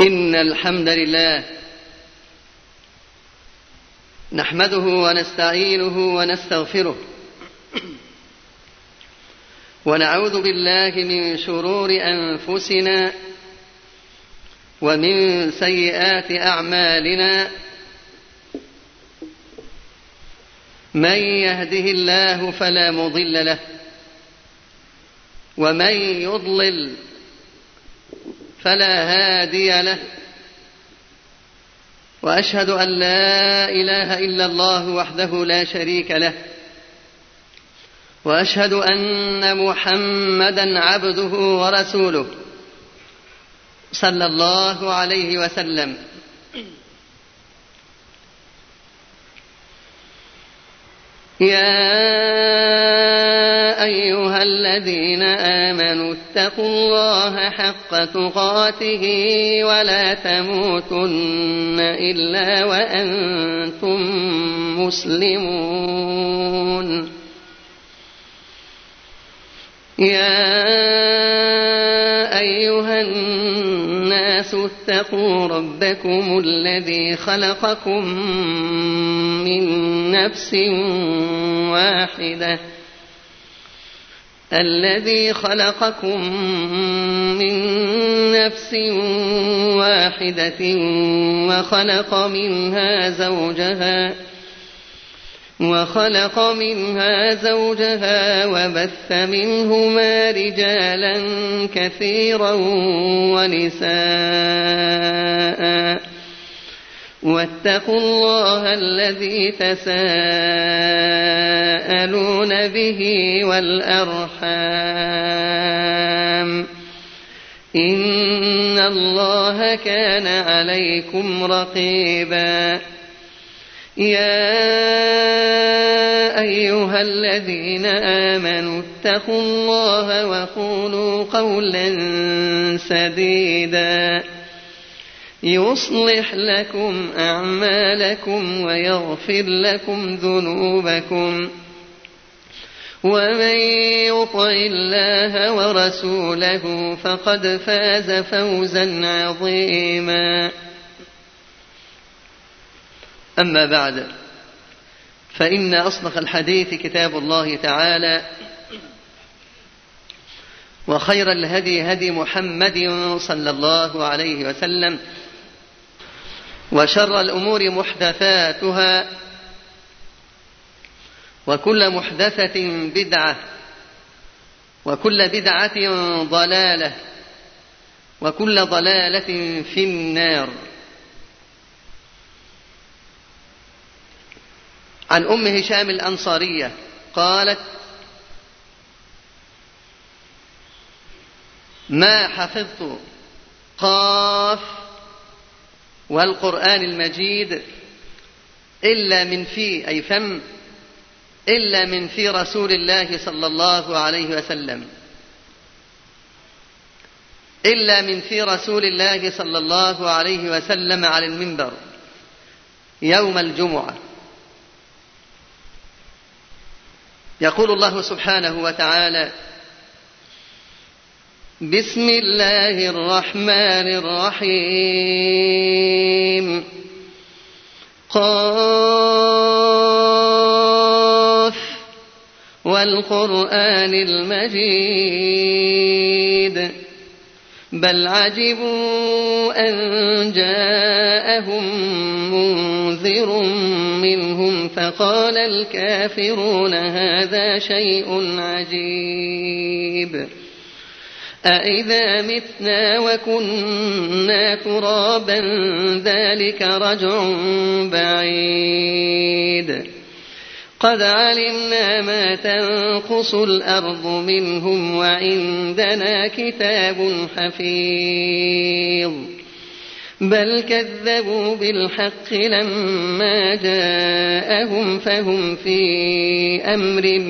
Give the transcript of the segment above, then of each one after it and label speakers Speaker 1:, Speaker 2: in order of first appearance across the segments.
Speaker 1: إن الحمد لله نحمده ونستعينه ونستغفره ونعوذ بالله من شرور أنفسنا ومن سيئات أعمالنا. من يهده الله فلا مضل له ومن يضلل فلا هادي له، وأشهد أن لا إله إلا الله وحده لا شريك له، وأشهد أن محمدا عبده ورسوله صلى الله عليه وسلم. يا أيها الذين آمنوا اتقوا الله حق تقاته ولا تموتن إلا وأنتم مسلمون. يا أيها الناس اتقوا ربكم الذي خلقكم من نفس واحدة وخلق منها زوجها وبث منهما رجالا كثيرا ونساء، واتقوا الله الذي تساءلون به والأرحام، إن الله كان عليكم رقيبا. يا أيها الذين آمنوا اتقوا الله وقولوا قولا سديدا يصلح لكم أعمالكم ويغفر لكم ذنوبكم، ومن يطع الله ورسوله فقد فاز فوزا عظيما. أما بعد، فإن أصدق الحديث كتاب الله تعالى، وخير الهدي هدي محمد صلى الله عليه وسلم، وشر الأمور محدثاتها، وكل محدثة بدعة، وكل بدعة ضلالة، وكل ضلالة في النار. عن أم هشام الأنصارية قالت: ما حفظت قاف والقرآن المجيد إلا من في أي فم إلا من في رسول الله صلى الله عليه وسلم، إلا من في رسول الله صلى الله عليه وسلم على المنبر يوم الجمعة. يقول الله سبحانه وتعالى: بسم الله الرحمن الرحيم. قاف والقرآن المجيد بل عجبوا أن جاءهم منذر منهم فقال الكافرون هذا شيء عجيب. أإذا متنا وكنا ترابا ذلك رجع بعيد. قد علمنا ما تنقص الأرض منهم وعندنا كتاب حفيظ. بل كذبوا بالحق لما جاءهم فهم في أمر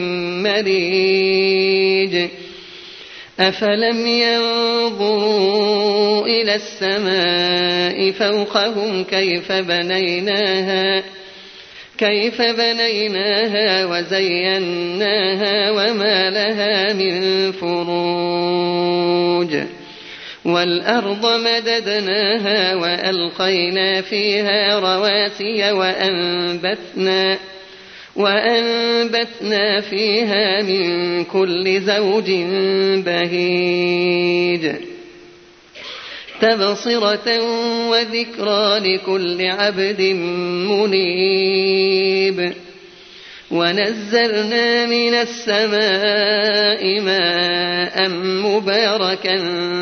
Speaker 1: مريج. أفلم ينظروا إلى السماء فوقهم كيف بنيناها وزيناها وما لها من فروج والأرض مددناها وألقينا فيها رواسي وأنبتنا فيها من كل زوج بهيج تبصرة وذكرى لكل عبد منيب ونزلنا من السماء ماء مباركا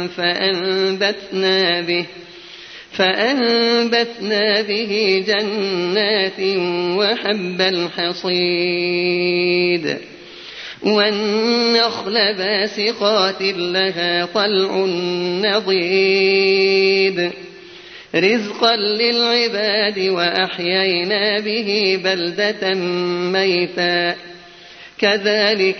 Speaker 1: فأنبتنا به جنات وحب الحصيد والنخل باسقات لها طلع نضيد رزقا للعباد وأحيينا به بلدة ميتا كذلك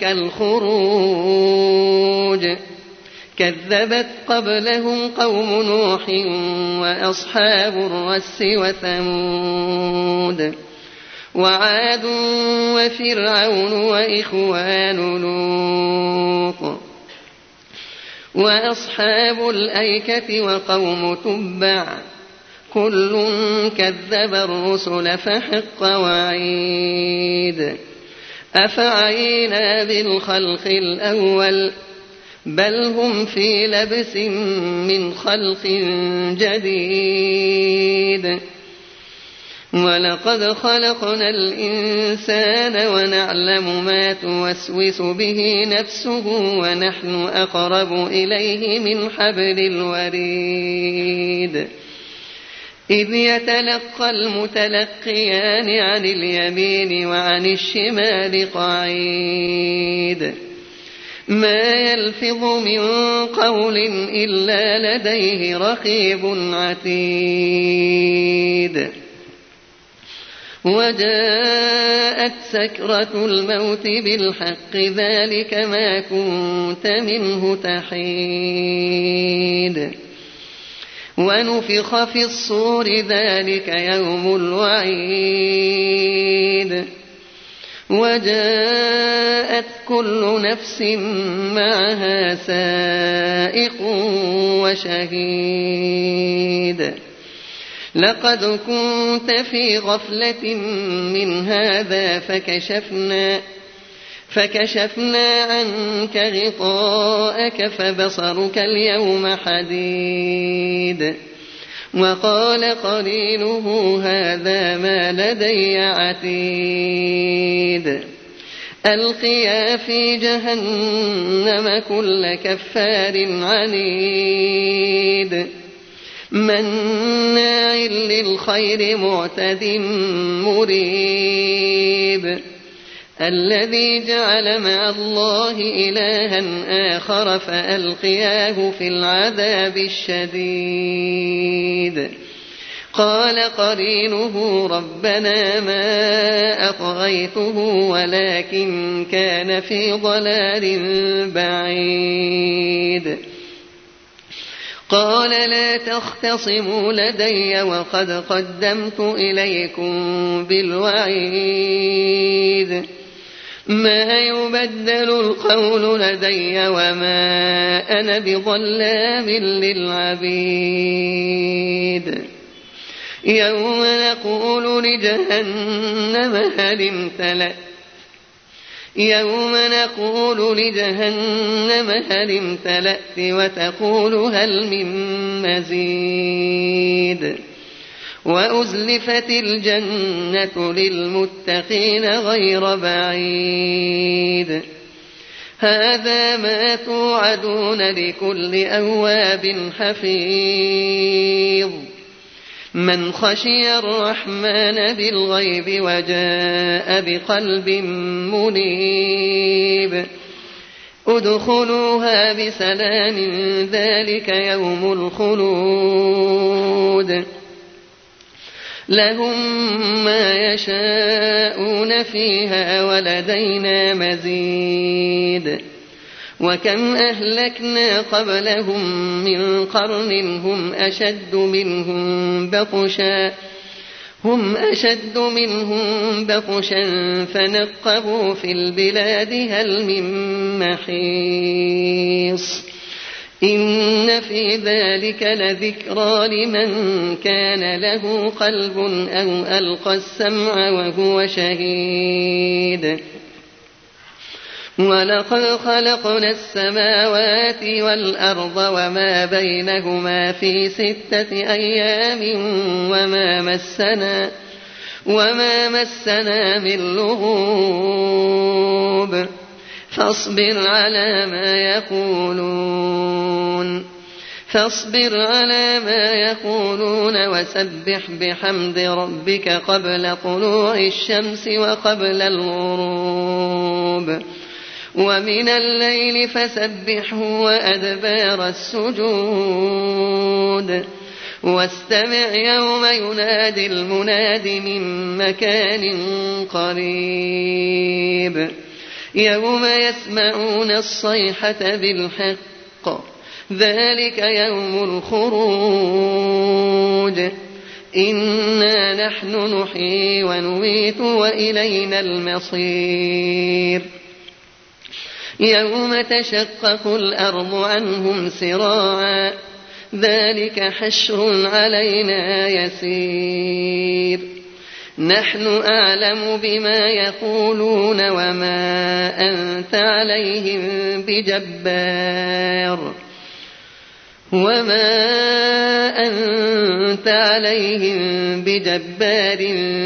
Speaker 1: الخروج كذبت قبلهم قوم نوح وأصحاب الرس وثمود وعاد وفرعون وإخوان لوط وأصحاب الأيكة وقوم تبع كل كذب الرسل فحق وعيد أفعينا بالخلق الأول بل هم في لبس من خلق جديد ولقد خلقنا الإنسان ونعلم ما توسوس به نفسه ونحن أقرب إليه من حبل الوريد إذ يتلقى المتلقيان عن اليمين وعن الشمال قعيد ما يلفظ من قول إلا لديه رقيب عتيد وجاءت سكرة الموت بالحق ذلك ما كنت منه تحيد ونفخ في الصور ذلك يوم الوعيد وجاءت كل نفس معها سائق وشهيد لقد كنت في غفلة من هذا فكشفنا عنك غطاءك فبصرك اليوم حديد وقال قرينه هذا ما لدي عتيد ألقيا في جهنم كل كفار عنيد مناع للخير معتد مريب الذي جعل مع الله إلها آخر فألقياه في العذاب الشديد قال قرينه ربنا ما أطغيته ولكن كان في ضلال بعيد قال لا تختصموا لدي وقد قدمت إليكم بالوعيد ما يبدل القول لدي وما أنا بظلام للعبيد يوم نقول لجهنم هل امتلأت وتقول هل من مزيد وأزلفت الجنة للمتقين غير بعيد هذا ما توعدون لكل أواب حفيظ من خشي الرحمن بالغيب وجاء بقلب منيب ادخلوها بسلام ذلك يوم الخلود لهم ما يشاءون فيها ولدينا مزيد وكم أهلكنا قبلهم من قرن هم أشد منهم بطشا فنقبوا في البلاد هل من محيص إن في ذلك لذكرى لمن كان له قلب أو ألقى السمع وهو شهيد. ولقد خلقنا السماوات والأرض وما بينهما في 6 أيام وما مسنا من لغوب فاصبر على ما يقولون وسبح بحمد ربك قبل طلوع الشمس وقبل الغروب ومن الليل فسبحه وأدبار السجود واستمع يوم ينادي المناد من مكان قريب يوم يسمعون الصيحة بالحق ذلك يوم الخروج إنا نحن نحيي ونميت وإلينا المصير يوم تشقق الأرض عنهم سراعا ذلك حشر علينا يسير نحن أعلم بما يقولون وما أنت عليهم بجبار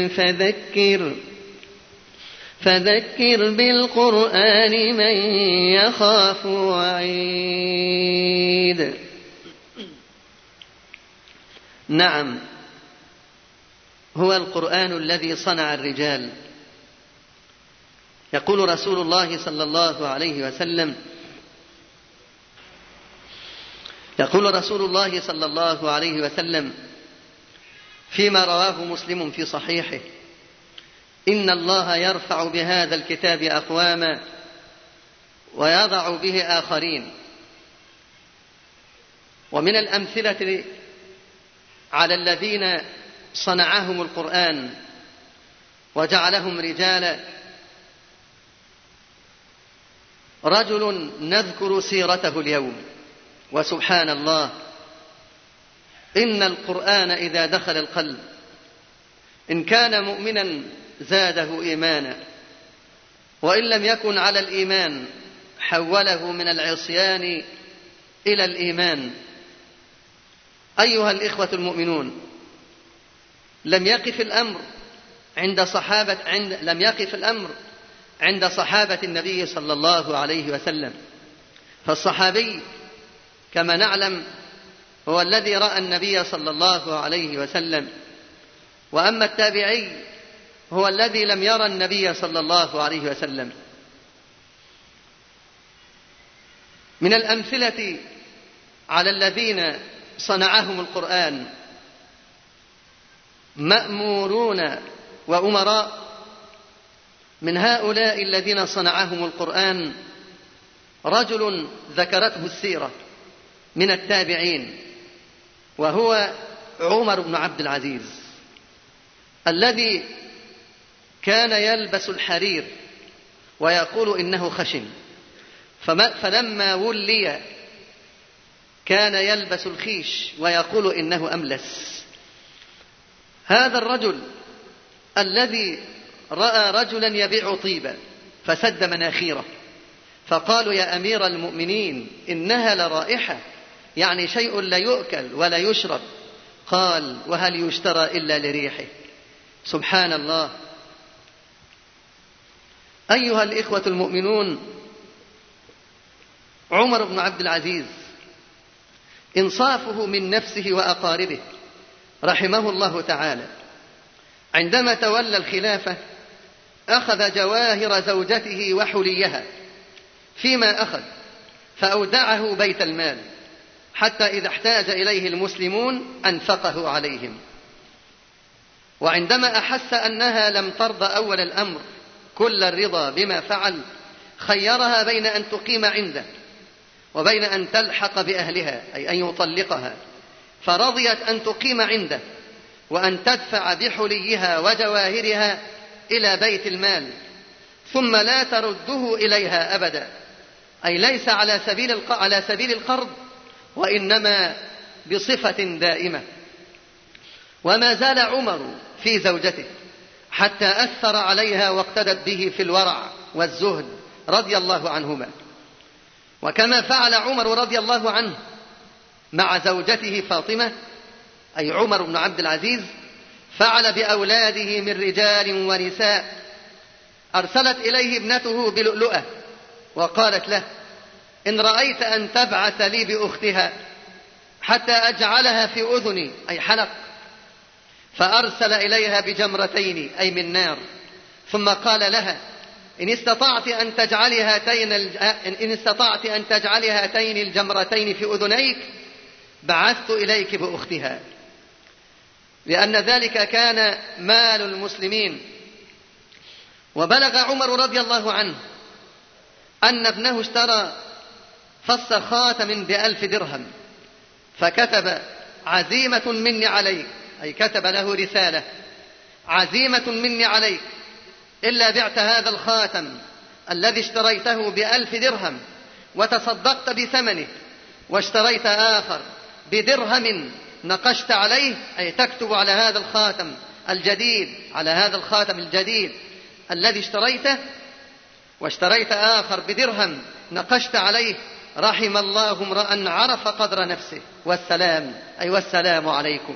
Speaker 1: فذكر بالقرآن من يخاف وعيد. نعم، هو القرآن الذي صنع الرجال. يقول رسول الله صلى الله عليه وسلم فيما رواه مسلم في صحيحه: إن الله يرفع بهذا الكتاب أقواما ويضع به آخرين. ومن الأمثلة على الذين صنعهم القرآن وجعلهم رجالا رجل نذكر سيرته اليوم، وسبحان الله إن القرآن إذا دخل القلب إن كان مؤمنا زاده إيمانا، وإن لم يكن على الإيمان حوله من العصيان إلى الإيمان. أيها الإخوة المؤمنون، لم يقف الأمر عند صحابة النبي صلى الله عليه وسلم، فالصحابي كما نعلم هو الذي رأى النبي صلى الله عليه وسلم، وأما التابعي هو الذي لم يرى النبي صلى الله عليه وسلم. من الأمثلة على الذين صنعهم القرآن مأمورون وأمراء. من هؤلاء الذين صنعهم القرآن رجل ذكرته السيرة من التابعين، وهو عمر بن عبد العزيز، الذي كان يلبس الحرير ويقول إنه خشن، فلما ولي كان يلبس الخيش ويقول إنه أملس. هذا الرجل الذي رأى رجلا يبيع طيبا فسد مناخيره، فقالوا: يا أمير المؤمنين إنها لرائحة، يعني شيء لا يؤكل ولا يشرب. قال: وهل يشترى إلا لريحه؟ سبحان الله. أيها الإخوة المؤمنون، عمر بن عبد العزيز إنصافه من نفسه وأقاربه رحمه الله تعالى، عندما تولى الخلافة أخذ جواهر زوجته وحليها فيما أخذ فأودعه بيت المال، حتى إذا احتاج إليه المسلمون أنفقه عليهم. وعندما أحس أنها لم ترضى أول الأمر كل الرضا بما فعل، خيرها بين أن تقيم عنده وبين أن تلحق بأهلها، أي أن يطلقها، فرضيت أن تقيم عنده وأن تدفع بحليها وجواهرها إلى بيت المال، ثم لا ترده إليها أبدا، أي ليس على سبيل القرض، وإنما بصفة دائمة. وما زال عمر في زوجته حتى أثر عليها واقتدت به في الورع والزهد رضي الله عنهما. وكما فعل عمر رضي الله عنه مع زوجته فاطمة، أي عمر بن عبد العزيز، فعل بأولاده من رجال ونساء. أرسلت إليه ابنته بلؤلؤة وقالت له: إن رأيت أن تبعث لي بأختها حتى أجعلها في أذني، أي حلق. فأرسل إليها بجمرتين، أي من نار، ثم قال لها: إن استطعت أن تجعلي هاتين الجمرتين في أذنيك بعثت إليك بأختها، لأن ذلك كان مال المسلمين. وبلغ عمر رضي الله عنه أن ابنه اشترى فص خاتم ب1,000 درهم، فكتب: عزيمة مني عليك، أي كتب له رسالة: عزيمة مني عليك، إلا بعت هذا الخاتم الذي اشتريته ب1,000 درهم وتصدقت بثمنه، واشتريت آخر بدرهم نقشت عليه، أي تكتب على هذا الخاتم الجديد، على هذا الخاتم الجديد الذي اشتريته، واشتريت آخر بدرهم نقشت عليه. رحم الله امرأ عرف قدر نفسه، والسلام، أي والسلام عليكم.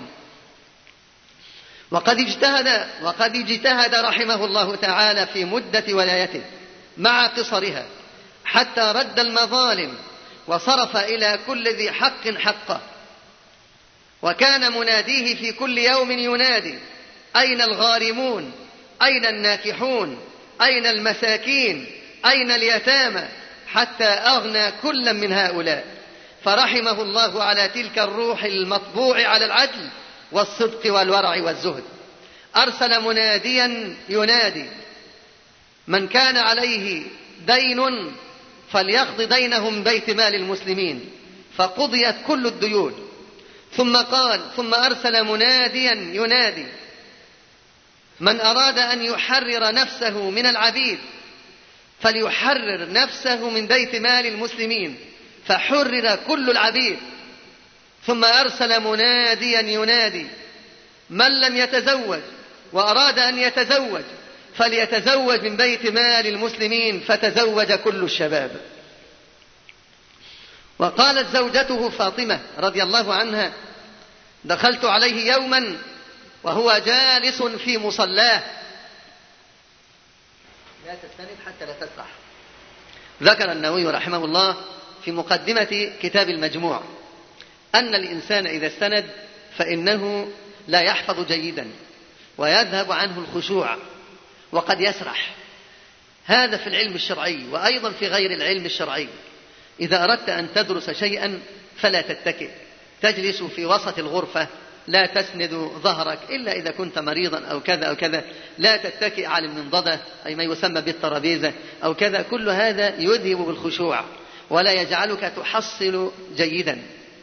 Speaker 1: وقد اجتهد رحمه الله تعالى في مدة ولايته مع قصرها حتى رد المظالم وصرف إلى كل ذي حق حقه. وكان مناديه في كل يوم ينادي: أين الغارمون؟ أين الناكحون؟ أين المساكين؟ أين اليتامى؟ حتى أغنى كلا من هؤلاء. فرحمه الله على تلك الروح المطبوع على العدل والصدق والورع والزهد. أرسل مناديا ينادي: من كان عليه دين فليقض دينه من بيت مال المسلمين، فقضيت كل الديون. ثم أرسل مناديا ينادي: من أراد أن يحرر نفسه من العبيد فليحرر نفسه من بيت مال المسلمين، فحرر كل العبيد. ثم أرسل مناديا ينادي: من لم يتزوج وأراد أن يتزوج فليتزوج من بيت مال المسلمين، فتزوج كل الشباب. وقالت زوجته فاطمة رضي الله عنها: دخلت عليه يوما وهو جالس في مصلاه. لا تستند حتى لا تسرح. ذكر النووي رحمه الله في مقدمة كتاب المجموع أن الإنسان إذا استند فإنه لا يحفظ جيدا ويذهب عنه الخشوع وقد يسرح. هذا في العلم الشرعي وأيضا في غير العلم الشرعي. إذا أردت أن تدرس شيئا فلا تتكئ، تجلس في وسط الغرفة، لا تسند ظهرك إلا إذا كنت مريضا أو كذا أو كذا، لا تتكئ على المنضدة أي ما يسمى بالترابيزة أو كذا. كل هذا يذهب بالخشوع ولا يجعلك تحصل جيدا.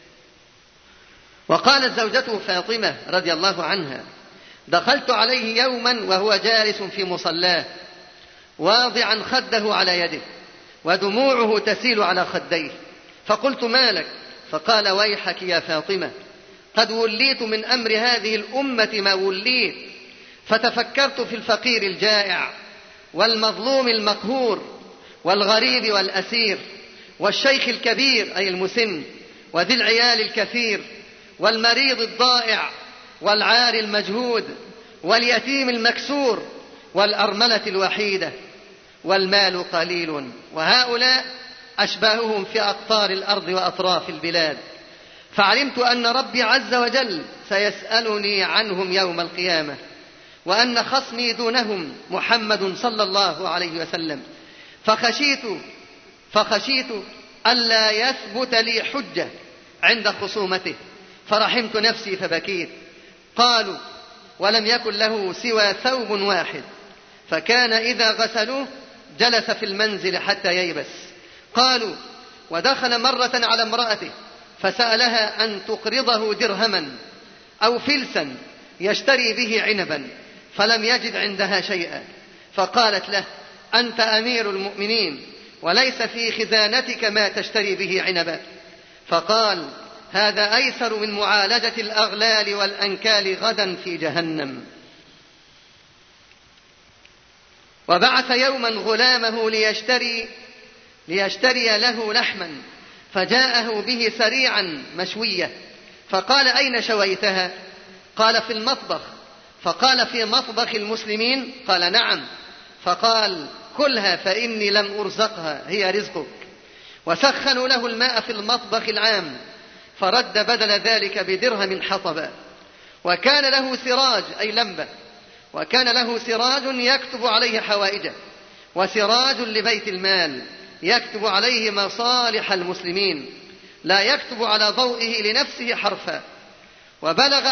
Speaker 1: وقالت زوجته فاطمة رضي الله عنها: دخلت عليه يوما وهو جالس في مصلاه واضعا خده على يده ودموعه تسيل على خديه، فقلت: ما لك؟ فقال: ويحك يا فاطمة، قد وليت من أمر هذه الأمة ما وليت، فتفكرت في الفقير الجائع والمظلوم المقهور والغريب والأسير والشيخ الكبير أي المسن وذي العيال الكثير والمريض الضائع والعار المجهود واليتيم المكسور والأرملة الوحيدة، والمال قليل، وهؤلاء أشباههم في أقطار الأرض وأطراف البلاد. فعلمت أن ربي عز وجل سيسألني عنهم يوم القيامة، وأن خصمي دونهم محمد صلى الله عليه وسلم، فخشيت ألا يثبت لي حجة عند خصومته، فرحمت نفسي فبكيت. قالوا: ولم يكن له سوى ثوب واحد، فكان إذا غسلوه جلس في المنزل حتى ييبس. قالوا: ودخل مرة على امرأته فسألها أن تقرضه درهما أو فلسا يشتري به عنبا، فلم يجد عندها شيئا، فقالت له: أنت أمير المؤمنين وليس في خزانتك ما تشتري به عنبا. فقال: هذا أيسر من معالجة الأغلال والأنكال غدا في جهنم. وبعث يوما غلامه ليشتري له لحما، فجاءه به سريعا مشوية، فقال: أين شويتها؟ قال: في المطبخ. فقال: في مطبخ المسلمين؟ قال: نعم. فقال: كلها فإني لم أرزقها، هي رزقك. وسخنوا له الماء في المطبخ العام، فرد بدل ذلك بدرهم حطبا. وكان له سراج أي لمبة، وكان له سراج يكتب عليه حوائجه، وسراج لبيت المال يكتب عليه مصالح المسلمين، لا يكتب على ضوئه لنفسه حرفا. وبلغ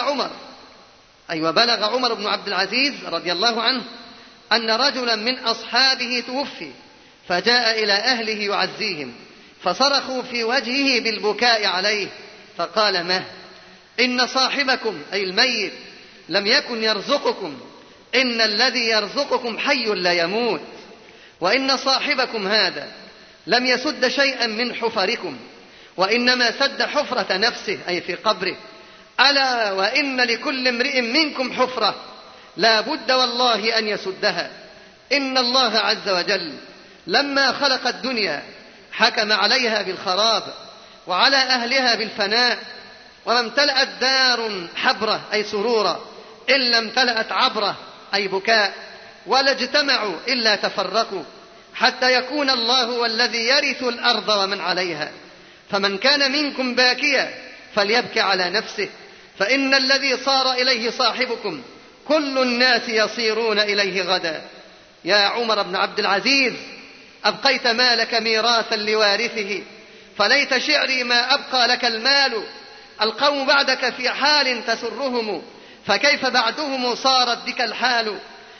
Speaker 1: عمر بن عبد العزيز رضي الله عنه أن رجلا من أصحابه توفي، فجاء إلى أهله يعزيهم، فصرخوا في وجهه بالبكاء عليه، فقال: ما إن صاحبكم أي الميت لم يكن يرزقكم، إن الذي يرزقكم حي لا يموت، وإن صاحبكم هذا لم يسد شيئا من حفركم، وإنما سد حفرة نفسه أي في قبره. ألا وإن لكل امرئ منكم حفرة لا بد والله أن يسدها. إن الله عز وجل لما خلق الدنيا حكم عليها بالخراب وعلى أهلها بالفناء، وما امتلأت دار حبرة أي سرورا إلا امتلأت عبرة أي بكاء، ولا اجتمعوا إلا تفرقوا، حتى يكون الله والذي يرث الأرض ومن عليها. فمن كان منكم باكيا فليبكي على نفسه، فإن الذي صار إليه صاحبكم كل الناس يصيرون إليه غدا. يا عمر بن عبد العزيز، أبقيت مالك ميراثا لوارثه، فليت شعري ما أبقى لك المال. القوم بعدك في حال تسرهم، فكيف بعدهم صارت بك الحال.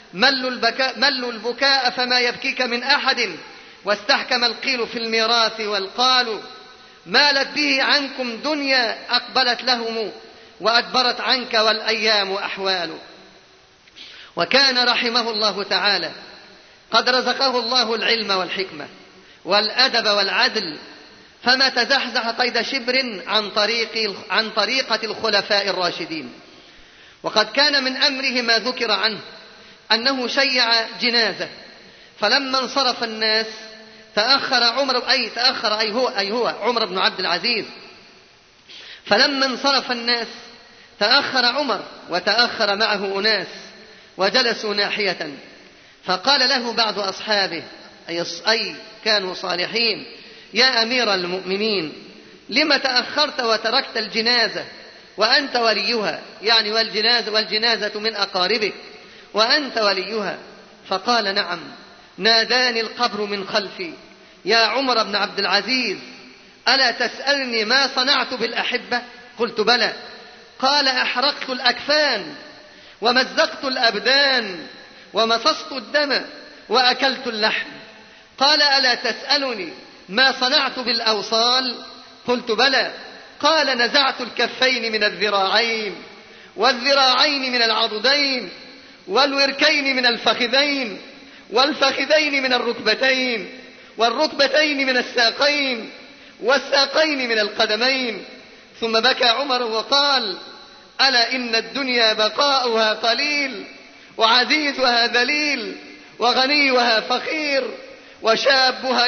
Speaker 1: ملوا البكاء فما يبكيك من أحد، واستحكم القيل في الميراث والقال. مالت به عنكم دنيا أقبلت لهم، وأدبرت عنك والأيام أحوال. وكان رحمه الله تعالى قد رزقه الله العلم والحكمة والأدب والعدل، فما تزحزح قيد شبر عن طريقة الخلفاء الراشدين. وقد كان من أمره ما ذكر عنه أنه شيع جنازة، فلما انصرف الناس تأخر هو عمر بن عبد العزيز. فلما انصرف الناس تأخر عمر، وتأخر معه أناس وجلسوا ناحية، فقال له بعض أصحابه أي كانوا صالحين: يا أمير المؤمنين، لم تأخرت وتركت الجنازة وأنت وليها؟ يعني والجنازة من أقاربك وأنت وليها. فقال: نعم، ناداني القبر من خلفي: يا عمر بن عبد العزيز، ألا تسألني ما صنعت بالأحبة؟ قلت: بلى. قال: أحرقت الأكفان ومزقت الأبدان ومصصت الدم وأكلت اللحم. قال: ألا تسألني ما صنعت بالأوصال؟ قلت: بلى. قال: نزعت الكفين من الذراعين، والذراعين من العضدين، والوركين من الفخذين، والفخذين من الركبتين، والركبتين من الساقين، والساقين من القدمين. ثم بكى عمر وقال: ألا إن الدنيا بقاؤها قليل، وعزيزها ذليل، وغنيها فقير، وشابها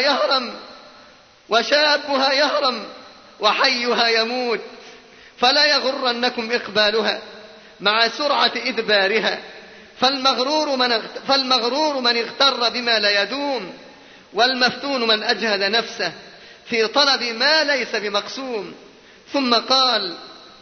Speaker 1: يهرم، وحيها يموت، فلا يغرنكم إقبالها مع سرعة إدبارها، فالمغرور من اغتر بما لا يدوم، والمفتون من أجهد نفسه في طلب ما ليس بمقسوم. ثم قال: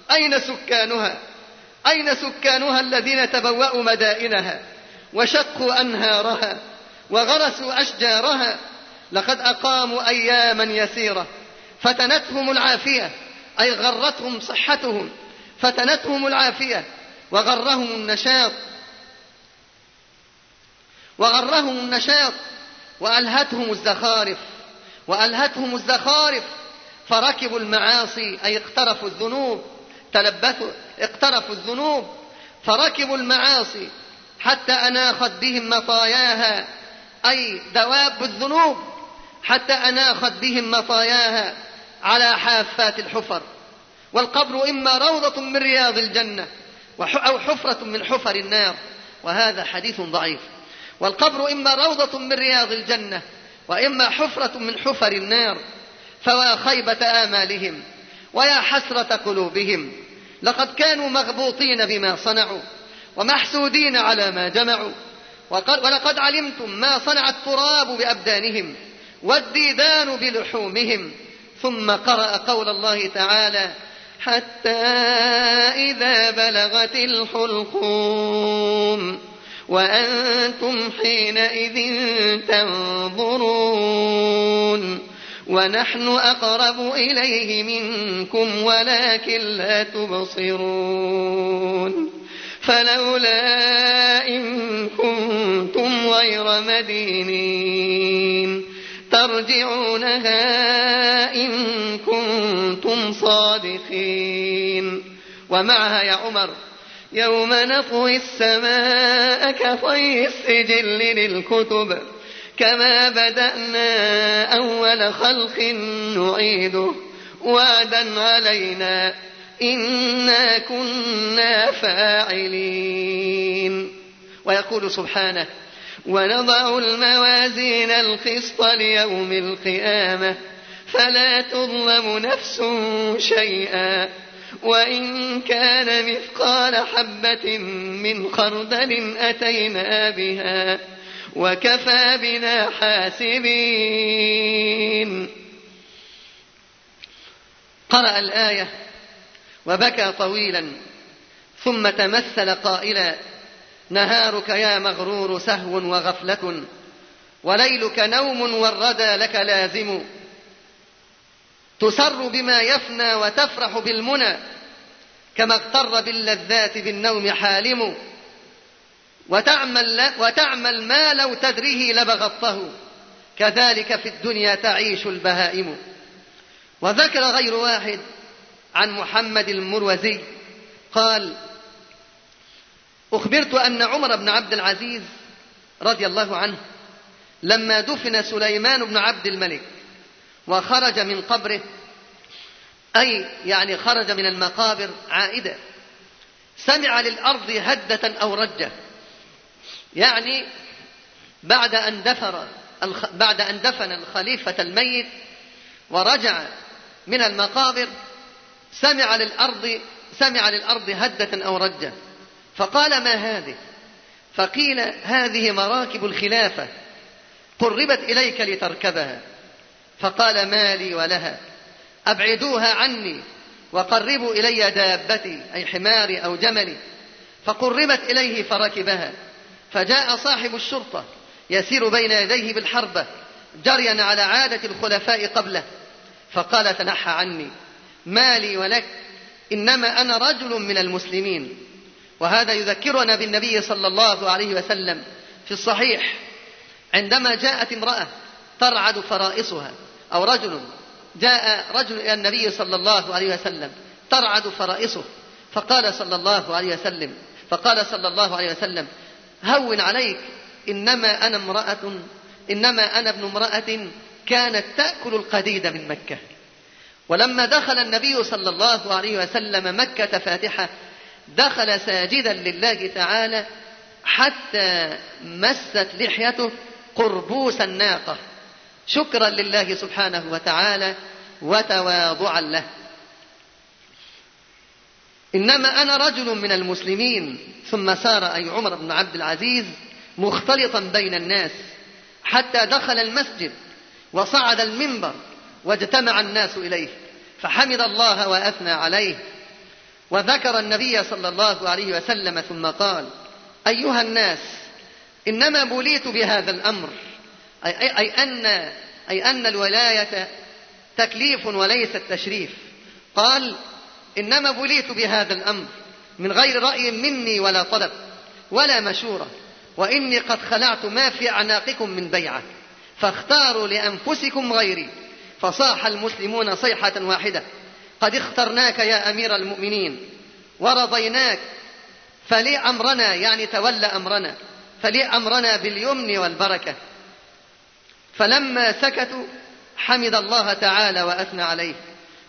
Speaker 1: أين سكانها الذين تبوأوا مدائنها وشقوا أنهارها وغرسوا أشجارها؟ لقد أقاموا أياما يسيرة فتنتهم العافية، أي غرتهم صحتهم، فتنتهم العافية وغرهم النشاط وألهتهم الزخارف، فركبوا المعاصي أي اقترفوا الذنوب، فركبوا المعاصي حتى أناخت بهم مطاياها، أي دواب الذنوب، حتى أناخت بهم مطاياها على حافات الحفر. والقبر إما روضة من رياض الجنة أو حفرة من حفر النار، وهذا حديث ضعيف. والقبر إما روضة من رياض الجنة وإما حفرة من حفر النار، فوا خيبة آمالهم ويا حسرة قلوبهم، لقد كانوا مغبوطين بما صنعوا ومحسودين على ما جمعوا، ولقد علمتم ما صنع التراب بأبدانهم والديدان بلحومهم. ثم قرأ قول الله تعالى: حتى إذا بلغت الحلقوم وأنتم حينئذ تنظرون ونحن أقرب إليه منكم ولكن لا تبصرون فلولا إن كنتم غير مدينين ترجعونها إن كنتم صادقين. ومعها يا عمر: يوم نطوي السماء كطي السجل للكتب كما بدأنا أول خلق نعيده وعدا علينا إنا كنا فاعلين. ويقول سبحانه: ونضع الموازين القسط ليوم القيامة فلا تظلم نفس شيئا وإن كان مثقال حبة من خردل أتينا بها وكفى بنا حاسبين. قرأ الآية وبكى طويلا ثم تمثل قائلا: نهارك يا مغرور سهو وغفلة وليلك نوم والردى لك لازم، تسر بما يفنى وتفرح بالمنى كما اغتر باللذات بالنوم حالم، وتعمل ما لو تدريه لبغضته كذلك في الدنيا تعيش البهائم. وذكر غير واحد عن محمد المروزي قال: أخبرت أن عمر بن عبد العزيز رضي الله عنه لما دفن سليمان بن عبد الملك وخرج من قبره، أي يعني خرج من المقابر عائدا، سمع للأرض هدة أو رجة، يعني بعد أن دفن الخليفة الميت ورجع من المقابر سمع للأرض هدة أو رجة، فقال: ما هذه؟ فقيل: هذه مراكب الخلافة قربت إليك لتركبها. فقال: ما لي ولها، أبعدوها عني وقربوا إلي دابتي أي حماري أو جملي. فقربت إليه فركبها، فجاء صاحب الشرطة يسير بين يديه بالحربة جريا على عادة الخلفاء قبله، فقال: تنحى عني، ما لي ولك، إنما أنا رجل من المسلمين. وهذا يذكرنا بالنبي صلى الله عليه وسلم في الصحيح عندما جاءت امرأة ترعد فرائصها، أو جاء رجل إلى النبي صلى الله عليه وسلم ترعد فرائصه، فقال صلى الله عليه وسلم: هون عليك، إنما أنا ابن امرأة كانت تأكل القديد من مكة. ولما دخل النبي صلى الله عليه وسلم مكة فاتحة دخل ساجدا لله تعالى حتى مست لحيته قربوس الناقة شكرا لله سبحانه وتعالى وتواضعا له. إنما أنا رجل من المسلمين. ثم سار أي عمر بن عبد العزيز مختلطا بين الناس حتى دخل المسجد وصعد المنبر واجتمع الناس إليه فحمد الله وأثنى عليه وذكر النبي صلى الله عليه وسلم ثم قال: أيها الناس، إنما بليت بهذا الأمر، أي أن الولاية تكليف وليست تشريف. قال: إنما بليت بهذا الأمر من غير رأي مني ولا طلب ولا مشورة، وإني قد خلعت ما في أعناقكم من بيعة، فاختاروا لأنفسكم غيري. فصاح المسلمون صيحة واحدة: قد اخترناك يا أمير المؤمنين ورضيناك، فلي أمرنا، يعني تولى أمرنا، فلي أمرنا باليمن والبركة. فلما سكتوا حمد الله تعالى وأثنى عليه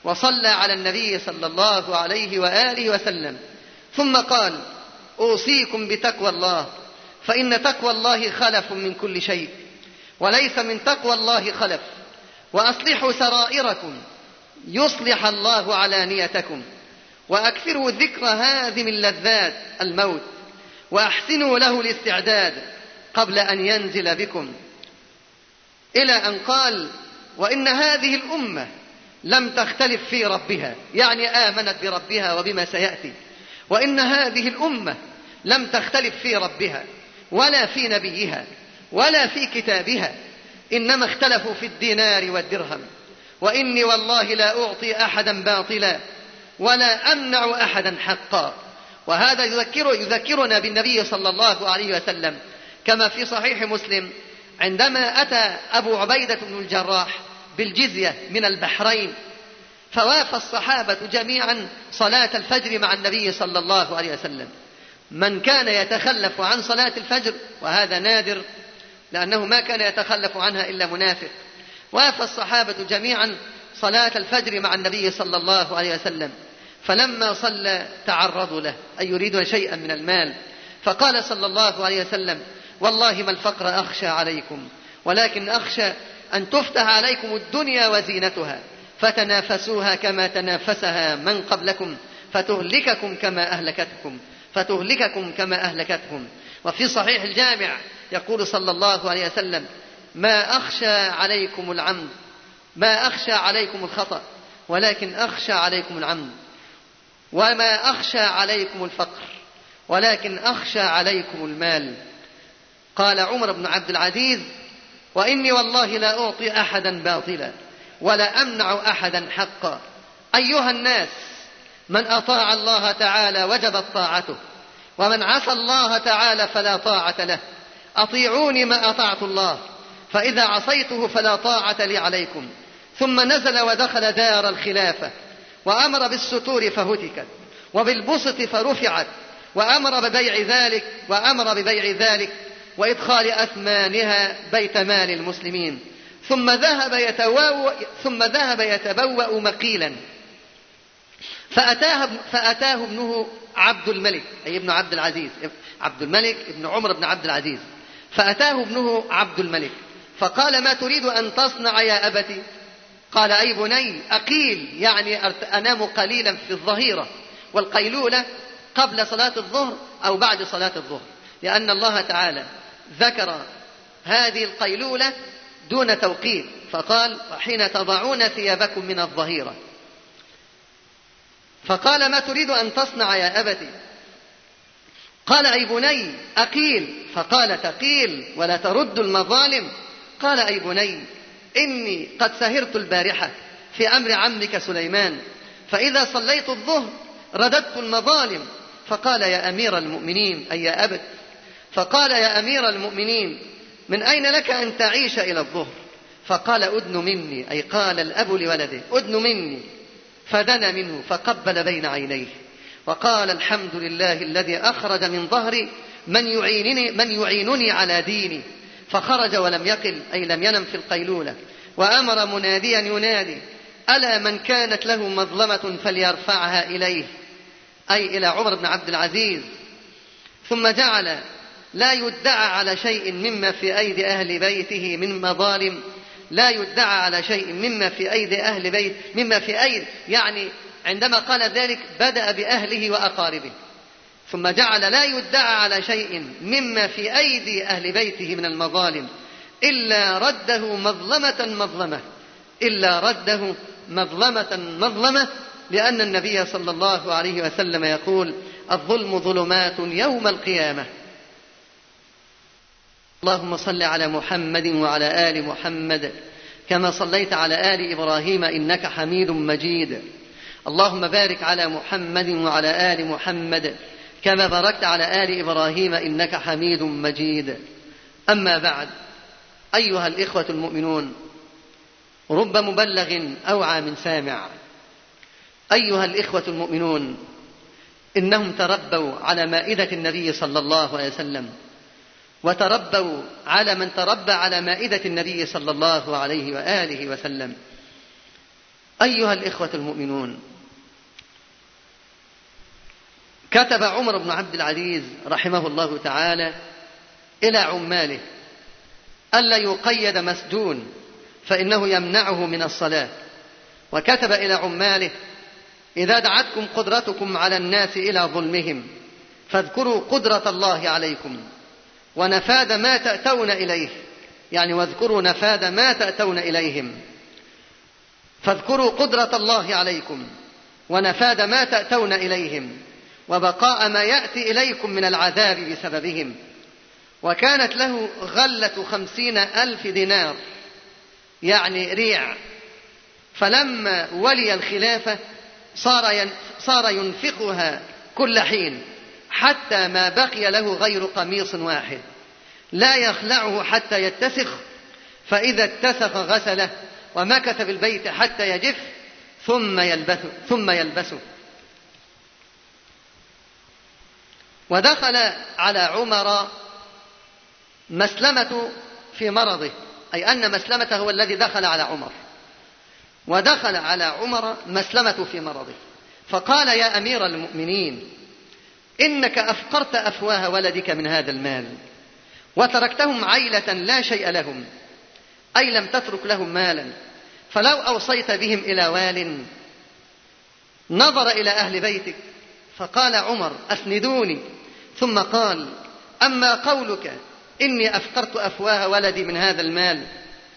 Speaker 1: وصلى على النبي صلى الله عليه وآله وسلم، ثم قال: أوصيكم بتقوى الله، فإن تقوى الله خلف من كل شيء، وليس من تقوى الله خلف، وأصلحوا سرائركم يصلح الله علانيتكم، وأكثروا ذكر هادم اللذات الموت، وأحسنوا له الاستعداد قبل أن ينزل بكم، إلى أن قال: وإن هذه الأمة لم تختلف في ربها، يعني آمنت بربها وبما سيأتي، وإن هذه الأمة لم تختلف في ربها ولا في نبيها ولا في كتابها، إنما اختلفوا في الدينار والدرهم، وإني والله لا أعطي أحدا باطلا ولا أمنع أحدا حقا. وهذا يذكرنا بالنبي صلى الله عليه وسلم، كما في صحيح مسلم عندما أتى أبو عبيدة بن الجراح بالجزية من البحرين، فوافى الصحابة جميعا صلاة الفجر مع النبي صلى الله عليه وسلم. من كان يتخلف عن صلاة الفجر، وهذا نادر لأنه ما كان يتخلف عنها إلا منافق، وافى الصحابة جميعا صلاة الفجر مع النبي صلى الله عليه وسلم، فلما صلى تعرضوا له أي يريدون شيئا من المال، فقال صلى الله عليه وسلم: والله ما الفقر أخشى عليكم، ولكن أخشى أن تفتح عليكم الدنيا وزينتها، فتنافسوها كما تنافسها من قبلكم، فتهلككم كما أهلكتهم. وفي صحيح الجامع يقول صلى الله عليه وسلم: ما أخشى عليكم العمد، ما أخشى عليكم الخطأ، ولكن أخشى عليكم العمد، وما أخشى عليكم الفقر، ولكن أخشى عليكم المال. قال عمر بن عبد العزيز: وإني والله لا أعطي أحدا باطلا ولا أمنع أحدا حقا. أيها الناس، من أطاع الله تعالى وجبت طاعته، ومن عصى الله تعالى فلا طاعة له. أطيعوني ما أطعت الله، فإذا عصيته فلا طاعة لي عليكم. ثم نزل ودخل دار الخلافة، وأمر بالستور فهتكت، وبالبسط فرفعت، وأمر ببيع ذلك وإدخال أثمانها بيت مال المسلمين. ثم ذهب يتبوأ مقيلا، فأتاه ابنه عبد الملك، أي ابن عبد العزيز، عبد الملك ابن عمر بن عبد العزيز، فأتاه ابنه عبد الملك فقال: ما تريد أن تصنع يا أبتي؟ قال: أي بني، أقيل، يعني أنام قليلا في الظهيرة، والقيلولة قبل صلاة الظهر أو بعد صلاة الظهر، لأن الله تعالى ذكر هذه القيلولة دون توقيت، فقال: وحين تضعون ثيابكم من الظهيرة. فقال: ما تريد أن تصنع يا أبتي؟ قال: أي بني، أقيل. فقال: تقيل ولا ترد المظالم؟ قال: أي بني، إني قد سهرت البارحة في أمر عمك سليمان، فإذا صليت الظهر رددت المظالم. فقال: يا أمير المؤمنين، أي يا أبت، فقال: يا أمير المؤمنين، من أين لك أن تعيش إلى الظهر؟ فقال: أدن مني، أي قال الأب لولده: أدن مني. فدنا منه فقبل بين عينيه وقال: الحمد لله الذي أخرج من ظهري من يعينني على ديني. فخرج ولم يقل، أي لم ينم في القيلولة، وأمر مناديا ينادي: ألا من كانت له مظلمة فليرفعها إليه، أي إلى عمر بن عبد العزيز. ثم جعل لا يدعى على شيء مما في أيدي أهل بيته من مظالم، لا يدعى على شيء مما في أيدي أهل بيت، مما في أيدي، يعني عندما قال ذلك بدأ بأهله وأقاربه، ثم جعل لا يدعى على شيء مما في أيدي أهل بيته من المظالم إلا رده مظلمة، لأن النبي صلى الله عليه وسلم يقول: الظلم ظلمات يوم القيامة. اللهم صل على محمد وعلى آل محمد كما صليت على آل إبراهيم إنك حميد مجيد. اللهم بارك على محمد وعلى آل محمد كما باركت على آل إبراهيم إنك حميد مجيد. أما بعد، أيها الإخوة المؤمنون، رب مبلغ أوعى من سامع. أيها الإخوة المؤمنون، إنهم تربوا على مائدة النبي صلى الله عليه وسلم، وتربوا على من تربى على مائدة النبي صلى الله عليه وآله وسلم. أيها الإخوة المؤمنون، كتب عمر بن عبد العزيز رحمه الله تعالى إلى عماله ألا يقيد مسجون فإنه يمنعه من الصلاة، وكتب إلى عماله إذا دعتكم قدرتكم على الناس إلى ظلمهم فاذكروا قدرة الله عليكم ونفاذ ما تأتون إليه، يعني واذكروا نفاذ ما تأتون إليهم، فاذكروا قدرة الله عليكم ونفاذ ما تأتون إليهم وبقاء ما يأتي إليكم من العذاب بسببهم. وكانت له غلة 50,000 دينار، يعني ريع، فلما ولي الخلافة صار ينفقها كل حين حتى ما بقي له غير قميص واحد لا يخلعه حتى يتسخ، فإذا اتسخ غسله ومكث بالبيت حتى يجف ثم يلبسه. ودخل على عمر مسلمة في مرضه، أي أن مسلمة هو الذي دخل على عمر، ودخل على عمر مسلمة في مرضه فقال يا أمير المؤمنين إنك أفقرت أفواه ولدك من هذا المال وتركتهم عيلة لا شيء لهم، أي لم تترك لهم مالا، فلو أوصيت بهم إلى وال نظر إلى أهل بيتك. فقال عمر أسندوني، ثم قال أما قولك إني أفقرت أفواه ولدي من هذا المال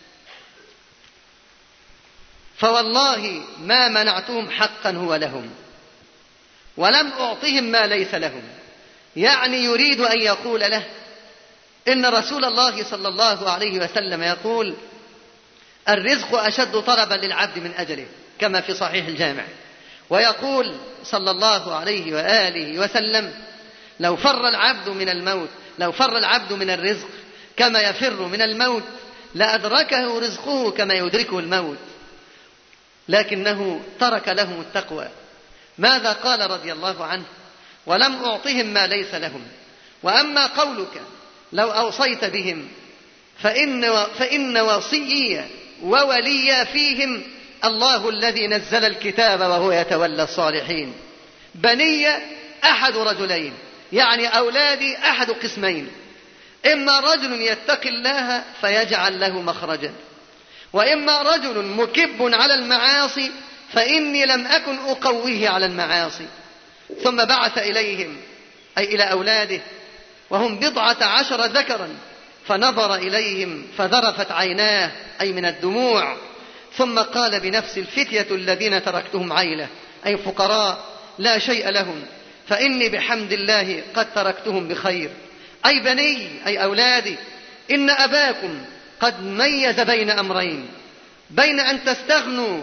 Speaker 1: فوالله ما منعتهم حقا هو لهم ولم أعطهم ما ليس لهم، يعني يريد أن يقول له إن رسول الله صلى الله عليه وسلم يقول الرزق أشد طلبا للعبد من أجله كما في صحيح الجامع، ويقول صلى الله عليه وآله وسلم لو فر العبد من الرزق كما يفر من الموت لأدركه رزقه كما يدركه الموت، لكنه ترك لهم التقوى. ماذا قال رضي الله عنه؟ ولم أعطهم ما ليس لهم. وأما قولك لو أوصيت بهم فإن وصيي وولي فيهم الله الذي نزل الكتاب وهو يتولى الصالحين. بني أحد رجلين، يعني أولادي أحد قسمين، إما رجل يتقي الله فيجعل له مخرجا، وإما رجل مكب على المعاصي فإني لم أكن أقويه على المعاصي. ثم بعث إليهم، أي إلى أولاده، وهم 19 ذكرا، فنظر إليهم فذرفت عيناه، أي من الدموع، ثم قال بنفس الفتية الذين تركتهم عيلة، أي فقراء لا شيء لهم، فإني بحمد الله قد تركتهم بخير. أي بني، أي أولادي، إن أباكم قد ميز بين أمرين، بين أن تستغنوا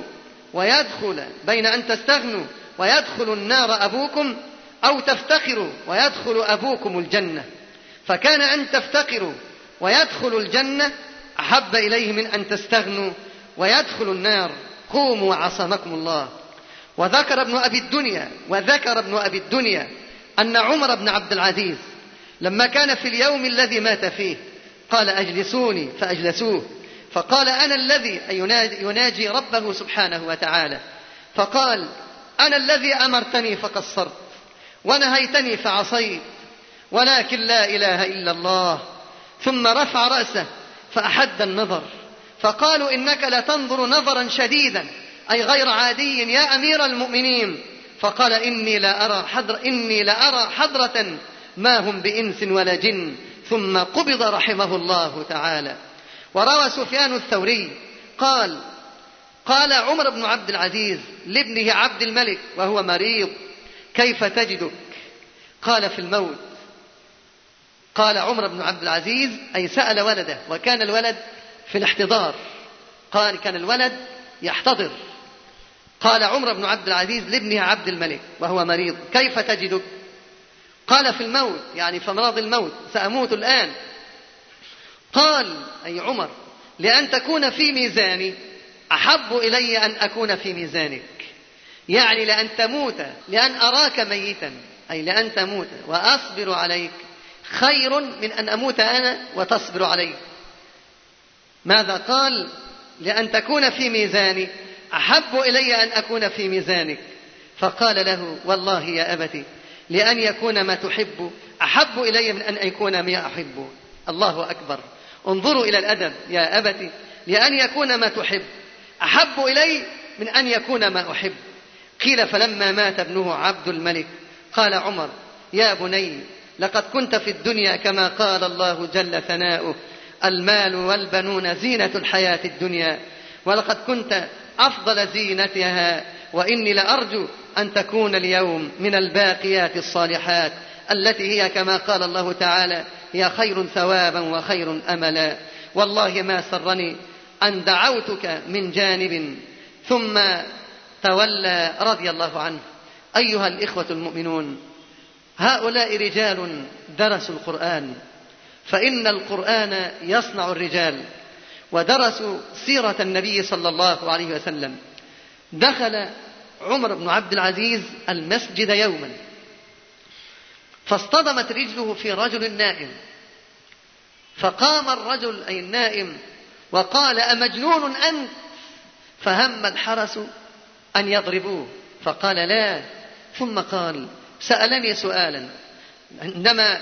Speaker 1: ويدخل النار أبوكم، أو تفتقروا ويدخل أبوكم الجنة، فكان أن تفتقروا ويدخل الجنة أحب إليه من أن تستغنوا ويدخل النار. قوموا وعصمكم الله. وذكر ابن أبي الدنيا أن عمر بن عبد العزيز لما كان في اليوم الذي مات فيه قال أجلسوني فأجلسوه، فقال أنا الذي يناجي ربه سبحانه وتعالى، فقال أنا الذي أمرتني فقصرت ونهيتني فعصيت، ولكن لا إله إلا الله. ثم رفع رأسه فأحد النظر، فقالوا إنك لتنظر نظرا شديدا، أي غير عادي يا أمير المؤمنين. فقال إني لأرى حضرة ما هم بإنس ولا جن، ثم قبض رحمه الله تعالى. وروى سفيان الثوري قال عمر بن عبد العزيز لابنه عبد الملك وهو مريض كيف تجدك؟ قال في الموت. قال عمر بن عبد العزيز، أي سأل ولده، وكان الولد في الاحتضار، كان الولد يحتضر. قال عمر بن عبد العزيز لابنه عبد الملك وهو مريض كيف تجدك؟ قال في الموت، يعني في مرض الموت، سأموت الآن. قال أي عمر لأن تكون في ميزاني أحب إلي أن أكون في ميزانك، يعني لأن تموت لأن أراك ميتا، أي لأن تموت وأصبر عليك خير من أن أموت أنا وتصبر علي. ماذا قال؟ لأن تكون في ميزاني أحب إلي أن أكون في ميزانك. فقال له: والله يا أبت لأن يكون ما تحب أحب إلي من أن يكون ما أحب. الله أكبر. انظروا إلى الأدب. يا أبت لأن يكون ما تحب أحب إلي من أن يكون ما أحب. قيل: فلما مات ابنه عبد الملك قال عمر: يا بني لقد كنت في الدنيا كما قال الله جل ثناؤه: المال والبنون زينة الحياة الدنيا، ولقد كنت أفضل زينتها، وإني لأرجو أن تكون اليوم من الباقيات الصالحات التي هي كما قال الله تعالى هي خير ثوابا وخير أملا. والله ما سرني أن دعوتك من جانب ثم تولى رضي الله عنه. أيها الإخوة المؤمنون، هؤلاء رجال درسوا القرآن، فإن القرآن يصنع الرجال، ودرسوا سيرة النبي صلى الله عليه وسلم. دخل عمر بن عبد العزيز المسجد يوما فاصطدمت رجله في رجل نائم، فقام الرجل أي النائم وقال: أمجنون أنت؟ فهم الحرس أن يضربوه فقال: لا. ثم قال: سألني سؤالا. عندما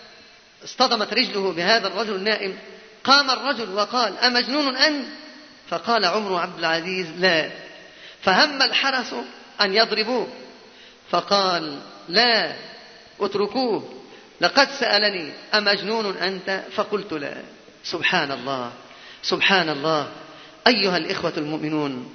Speaker 1: اصطدمت رجله بهذا الرجل النائم قام الرجل وقال: أمجنون أنت؟ فقال عمر عبد العزيز: لا. فهم الحرس أن يضربوه فقال: لا، اتركوه، لقد سألني أمجنون أنت؟ فقلت لا. سبحان الله، سبحان الله. أيها الإخوة المؤمنون،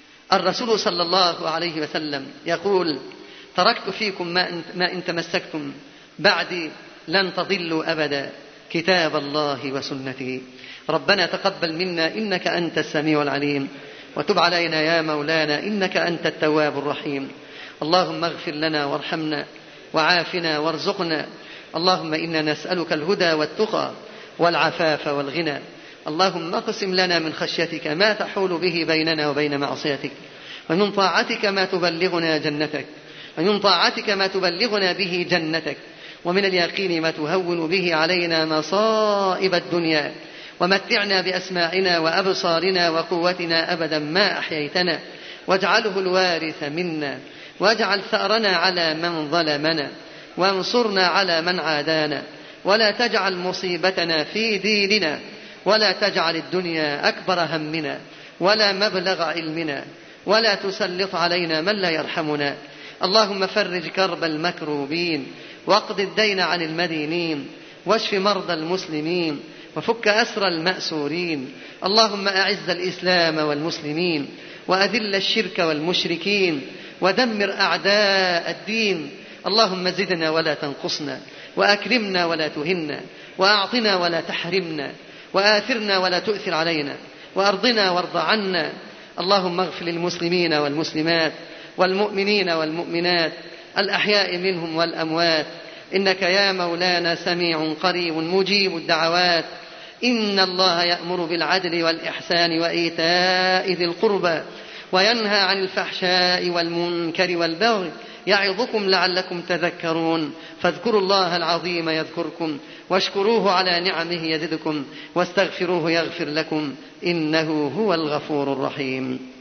Speaker 1: الرسول صلى الله عليه وسلم يقول: تركت فيكم ما إن تمسكتم بعدي لن تضلوا أبدا، كتاب الله وسنته. ربنا تقبل منا إنك أنت السميع العليم، وتب علينا يا مولانا إنك أنت التواب الرحيم. اللهم اغفر لنا وارحمنا وعافنا وارزقنا. اللهم إنا نسألك الهدى والتقى والعفاف والغنى. اللهم اقسم لنا من خشيتك ما تحول به بيننا وبين معصيتك، ومن طاعتك ما تبلغنا جنتك، ومن طاعتك ما تبلغنا به جنتك، ومن اليقين ما تهون به علينا مصائب الدنيا، ومتعنا بأسماعنا وأبصارنا وقوتنا أبدا ما أحييتنا، واجعله الوارث منا، واجعل ثأرنا على من ظلمنا، وانصرنا على من عادانا، ولا تجعل مصيبتنا في ديننا، ولا تجعل الدنيا أكبر همنا ولا مبلغ علمنا، ولا تسلط علينا من لا يرحمنا. اللهم فرج كرب المكروبين، واقض الدين عن المدينين، واشف مرضى المسلمين، وفك أسر المأسورين. اللهم أعز الإسلام والمسلمين، وأذل الشرك والمشركين، ودمر أعداء الدين. اللهم زدنا ولا تنقصنا، وأكرمنا ولا تهنا، وأعطنا ولا تحرمنا، وآثرنا ولا تؤثر علينا، وأرضنا وارض عنا. اللهم اغفر للمسلمين والمسلمات والمؤمنين والمؤمنات الأحياء منهم والأموات، إنك يا مولانا سميع قريب مجيب الدعوات. إن الله يأمر بالعدل والإحسان وإيتاء ذي القربى، وينهى عن الفحشاء والمنكر والبغي، يعظكم لعلكم تذكرون. فاذكروا الله العظيم يذكركم، واشكروه على نعمه يزدكم، واستغفروه يغفر لكم، إنه هو الغفور الرحيم.